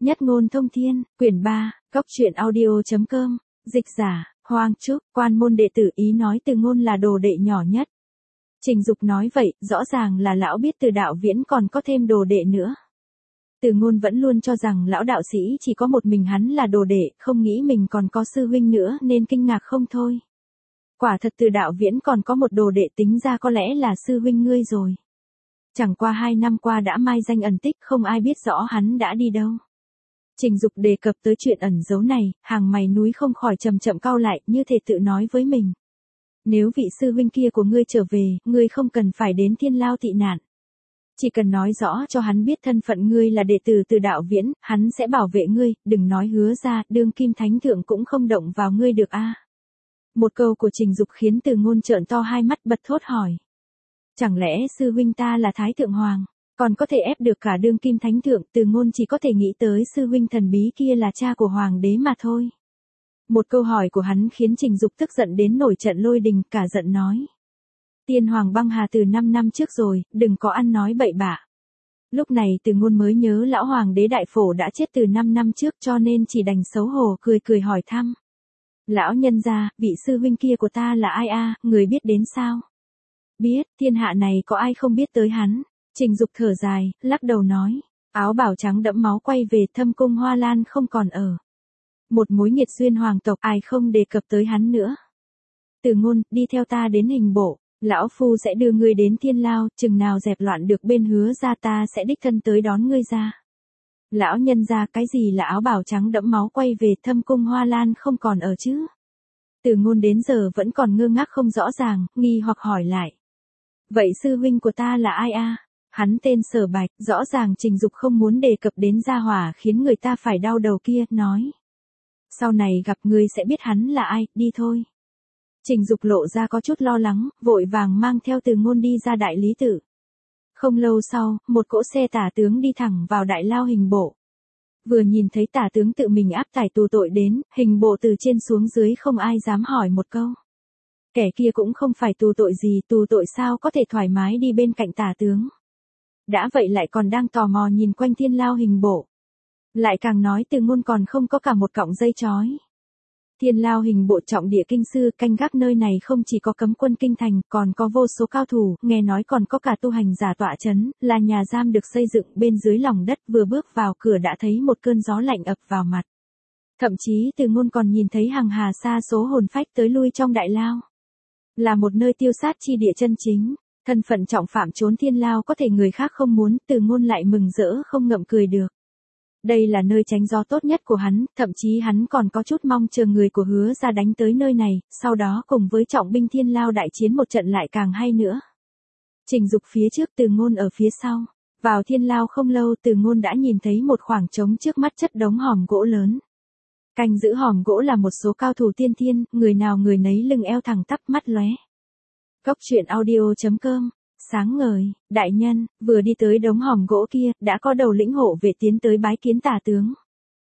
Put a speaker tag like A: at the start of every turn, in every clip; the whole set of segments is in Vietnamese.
A: Nhất ngôn thông thiên, quyển 3, góc truyện audio.com, dịch giả, Hoang Trúc, quan môn đệ tử ý nói Từ Ngôn là đồ đệ nhỏ nhất. Trình Dục nói vậy, rõ ràng là lão biết Từ Đạo Viễn còn có thêm đồ đệ nữa. Từ Ngôn vẫn luôn cho rằng lão đạo sĩ chỉ có một mình hắn là đồ đệ, không nghĩ mình còn có sư huynh nữa nên kinh ngạc không thôi. Quả thật Từ Đạo Viễn còn có một đồ đệ, tính ra có lẽ là sư huynh ngươi rồi. Chẳng qua 2 năm qua đã mai danh ẩn tích, không ai biết rõ hắn đã đi đâu. Trình Dục đề cập tới chuyện ẩn giấu này, hàng mày núi không khỏi chậm chậm cau lại, như thể tự nói với mình. Nếu vị sư huynh kia của ngươi trở về, ngươi không cần phải đến Thiên Lao tị nạn. Chỉ cần nói rõ cho hắn biết thân phận ngươi là đệ tử Từ Đạo Viễn, hắn sẽ bảo vệ ngươi, đừng nói hứa ra, đương kim thánh thượng cũng không động vào ngươi được a. Một câu của Trình Dục khiến Từ Ngôn trợn to hai mắt bật thốt hỏi. Chẳng lẽ sư huynh ta là Thái Thượng Hoàng, còn có thể ép được cả đương kim thánh thượng? Từ Ngôn chỉ có thể nghĩ tới sư huynh thần bí kia là cha của hoàng đế mà thôi. Một câu hỏi của hắn khiến Trình Dục tức giận đến nổi trận lôi đình, cả giận nói. Tiên hoàng băng hà từ 5 năm trước rồi, đừng có ăn nói bậy bạ. Lúc này Từ Ngôn mới nhớ lão hoàng đế Đại Phổ đã chết từ 5 năm trước, cho nên chỉ đành xấu hổ cười cười hỏi thăm. Lão nhân gia, vị sư huynh kia của ta là ai a, người biết đến sao? Biết, thiên hạ này có ai không biết tới hắn. Trình Dục thở dài, lắc đầu nói. Áo bào trắng đẫm máu quay về, Thâm Cung Hoa Lan không còn ở. Một mối nghiệt duyên hoàng tộc, ai không đề cập tới hắn nữa. Từ Ngôn, đi theo ta đến hình bộ. Lão phu sẽ đưa ngươi đến Thiên Lao, chừng nào dẹp loạn được bên hứa ra ta sẽ đích thân tới đón ngươi ra. Lão nhân gia, cái gì là áo bào trắng đẫm máu quay về, Thâm Cung Hoa Lan không còn ở chứ? Từ Ngôn đến giờ vẫn còn ngơ ngác không rõ ràng, nghi hoặc hỏi lại. Vậy sư huynh của ta là ai a? Hắn tên Sở Bạch. Rõ ràng Trình Dục không muốn đề cập đến gia hỏa khiến người ta phải đau đầu kia, nói. Sau này gặp ngươi sẽ biết hắn là ai, đi thôi. Trình Dục lộ ra có chút lo lắng, vội vàng mang theo Từ Ngôn đi ra Đại Lý Tự. Không lâu sau, một cỗ xe tả tướng đi thẳng vào Đại Lao hình bộ. Vừa nhìn thấy tả tướng tự mình áp tải tù tội đến, hình bộ từ trên xuống dưới không ai dám hỏi một câu. Kẻ kia cũng không phải tù tội gì, tù tội sao có thể thoải mái đi bên cạnh tả tướng. Đã vậy lại còn đang tò mò nhìn quanh Thiên Lao hình bộ. Lại càng nói Từ Ngôn còn không có cả một cọng dây chói. Thiên Lao hình bộ trọng địa kinh sư, canh gác nơi này không chỉ có cấm quân kinh thành, còn có vô số cao thủ, nghe nói còn có cả tu hành giả tọa chấn, là nhà giam được xây dựng bên dưới lòng đất, vừa bước vào cửa đã thấy một cơn gió lạnh ập vào mặt. Thậm chí Từ Ngôn còn nhìn thấy hàng hà sa số hồn phách tới lui trong Đại Lao. Là một nơi tiêu sát chi địa chân chính, thân phận trọng phạm trốn Thiên Lao có thể người khác không muốn, Từ Ngôn lại mừng rỡ không ngậm cười được. Đây là nơi tránh gió tốt nhất của hắn, thậm chí hắn còn có chút mong chờ người của hứa ra đánh tới nơi này, sau đó cùng với trọng binh Thiên Lao đại chiến một trận lại càng hay nữa. Trình Dục phía trước, Từ Ngôn ở phía sau. Vào Thiên Lao không lâu, Từ Ngôn đã nhìn thấy một khoảng trống trước mắt, chất đống hòm gỗ lớn. Canh giữ hòm gỗ là một số cao thủ tiên thiên, người nào người nấy lưng eo thẳng tắp, mắt lóe. Góc truyện audio.com. Sáng ngời, đại nhân, vừa đi tới đống hòm gỗ kia, đã có đầu lĩnh hộ vệ tiến tới bái kiến tả tướng.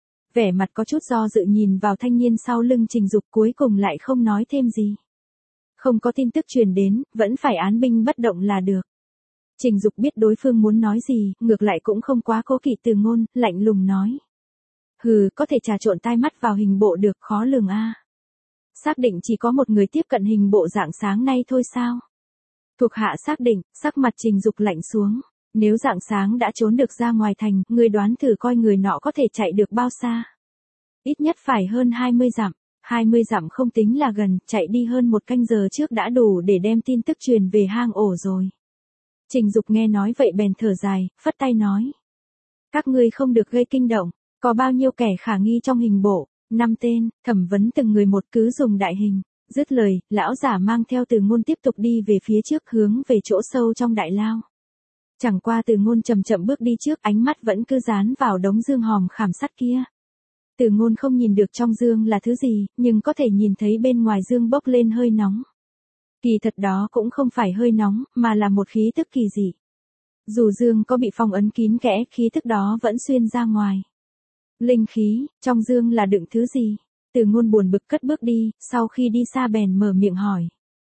A: Vẻ mặt có chút do dự nhìn vào thanh niên sau lưng Trình Dục, cuối cùng lại không nói thêm gì. Không có tin tức truyền đến, vẫn phải án binh bất động là được. Trình Dục biết đối phương muốn nói gì, ngược lại cũng không quá cố kỵ Từ Ngôn, lạnh lùng nói. Hừ, có thể trà trộn tai mắt vào hình bộ được, khó lường a. Xác định chỉ có một người tiếp cận hình bộ rạng sáng nay thôi sao? Thuộc hạ xác định, sắc mặt Trình Dục lạnh xuống. Nếu rạng sáng đã trốn được ra ngoài thành, ngươi đoán thử coi người nọ có thể chạy được bao xa? Ít nhất phải hơn 20 dặm. 20 dặm không tính là gần, chạy đi hơn 1 canh giờ trước đã đủ để đem tin tức truyền về hang ổ rồi. Trình Dục nghe nói vậy bèn thở dài, phất tay nói. Các ngươi không được gây kinh động, có bao nhiêu kẻ khả nghi trong hình bộ? 5 tên, thẩm vấn từng người một, cứ dùng đại hình. Dứt lời, lão giả mang theo Từ Ngôn tiếp tục đi về phía trước, hướng về chỗ sâu trong Đại Lao. Chẳng qua Từ Ngôn chậm chậm bước đi trước, ánh mắt vẫn cứ dán vào đống dương hòm khảm sắt kia. Từ Ngôn không nhìn được trong dương là thứ gì, nhưng có thể nhìn thấy bên ngoài dương bốc lên hơi nóng. Kỳ thật đó cũng không phải hơi nóng, mà là một khí tức kỳ dị. Dù dương có bị phong ấn kín kẽ, khí tức đó vẫn xuyên ra ngoài. Linh khí, trong dương là đựng thứ gì? Từ Ngôn buồn bực cất bước đi, sau khi đi xa bèn mở miệng hỏi.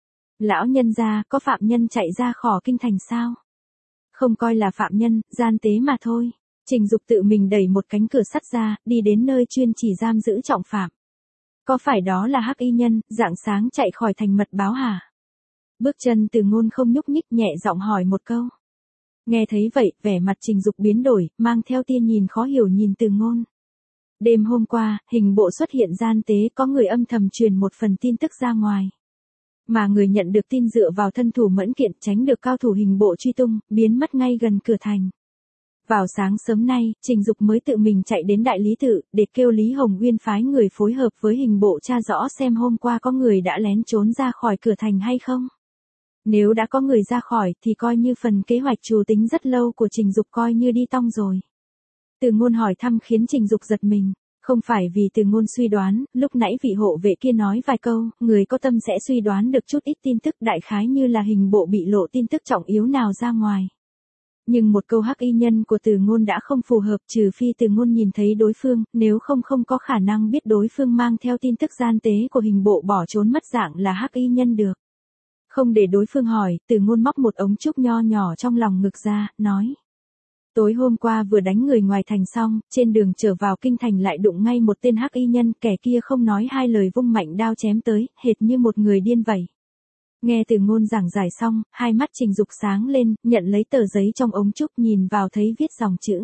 A: Lão nhân gia, có phạm nhân chạy ra khỏi kinh thành sao? Không coi là phạm nhân, gian tế mà thôi. Trình Dục tự mình đẩy một cánh cửa sắt ra, đi đến nơi chuyên chỉ giam giữ trọng phạm. Có phải đó là hắc y nhân, rạng sáng chạy khỏi thành mật báo hả? Bước chân Từ Ngôn không nhúc nhích, nhẹ giọng hỏi một câu. Nghe thấy vậy, vẻ mặt Trình Dục biến đổi, mang theo tia nhìn khó hiểu nhìn Từ Ngôn. Đêm hôm qua, hình bộ xuất hiện gian tế, có người âm thầm truyền một phần tin tức ra ngoài. Mà người nhận được tin dựa vào thân thủ mẫn kiện, tránh được cao thủ hình bộ truy tung, biến mất ngay gần cửa thành. Vào sáng sớm nay, Trình Dục mới tự mình chạy đến Đại Lý Tự, để kêu Lý Hồng Uyên phái người phối hợp với hình bộ tra rõ xem hôm qua có người đã lén trốn ra khỏi cửa thành hay không. Nếu đã có người ra khỏi, thì coi như phần kế hoạch trù tính rất lâu của Trình Dục coi như đi tong rồi. Từ Ngôn hỏi thăm khiến Trình Dục giật mình. Không phải vì Từ Ngôn suy đoán, lúc nãy vị hộ vệ kia nói vài câu, người có tâm sẽ suy đoán được chút ít tin tức, đại khái như là hình bộ bị lộ tin tức trọng yếu nào ra ngoài. Nhưng một câu hắc y nhân của Từ Ngôn đã không phù hợp, trừ phi Từ Ngôn nhìn thấy đối phương, nếu không có khả năng biết đối phương mang theo tin tức gian tế của hình bộ bỏ trốn mất dạng là hắc y nhân được. Không để đối phương hỏi, Từ Ngôn móc một ống trúc nho nhỏ trong lòng ngực ra, nói. Tối hôm qua vừa đánh người ngoài thành xong, trên đường trở vào kinh thành lại đụng ngay một tên hắc y nhân, kẻ kia không nói hai lời vung mạnh đao chém tới, hệt như một người điên vậy. Nghe Từ Ngôn giảng giải xong, hai mắt Trình Dục sáng lên, nhận lấy tờ giấy trong ống trúc, nhìn vào thấy viết dòng chữ.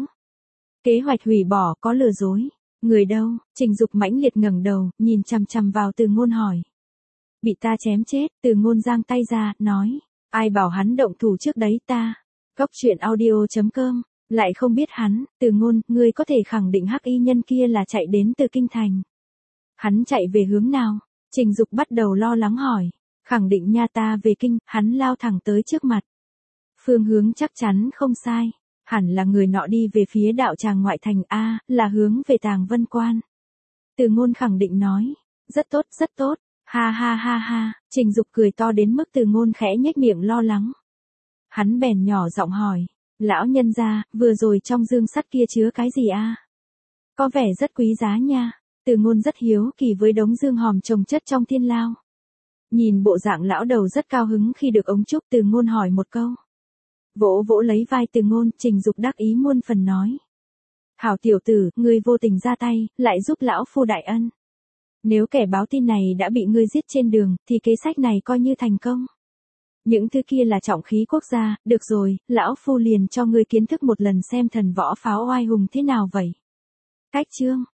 A: Kế hoạch hủy bỏ, có lừa dối. Người đâu? Trình Dục mãnh liệt ngẩng đầu, nhìn chằm chằm vào Từ Ngôn hỏi. Bị ta chém chết. Từ Ngôn giang tay ra, nói. Ai bảo hắn động thủ trước đấy ta? Cóc truyện audio.com. Lại không biết hắn. Từ Ngôn, ngươi có thể khẳng định hắc y nhân kia là chạy đến từ kinh thành. Hắn chạy về hướng nào? Trình Dục bắt đầu lo lắng hỏi. Khẳng định nha, ta về kinh, hắn lao thẳng tới trước mặt. Phương hướng chắc chắn không sai. Hẳn là người nọ đi về phía đạo tràng ngoại thành A, là hướng về Tàng Vân Quan. Từ Ngôn khẳng định nói. Rất tốt, rất tốt. Ha ha ha ha. Trình Dục cười to đến mức Từ Ngôn khẽ nhếch miệng lo lắng. Hắn bèn nhỏ giọng hỏi. Lão nhân gia, vừa rồi trong dương sắt kia chứa cái gì a? Có vẻ rất quý giá nha. Từ Ngôn rất hiếu kỳ với đống dương hòm chồng chất trong thiên lao. Nhìn bộ dạng lão đầu rất cao hứng khi được ống trúc, Từ Ngôn hỏi một câu. Vỗ vỗ lấy vai Từ Ngôn, Trình Dục đắc ý muôn phần nói. Hảo tiểu tử, ngươi vô tình ra tay, lại giúp lão phu đại ân. Nếu kẻ báo tin này đã bị ngươi giết trên đường, thì kế sách này coi như thành công. Những thứ kia là trọng khí quốc gia, được rồi, lão phu liền cho ngươi kiến thức một lần xem thần võ pháo oai hùng thế nào vậy. Cách chương.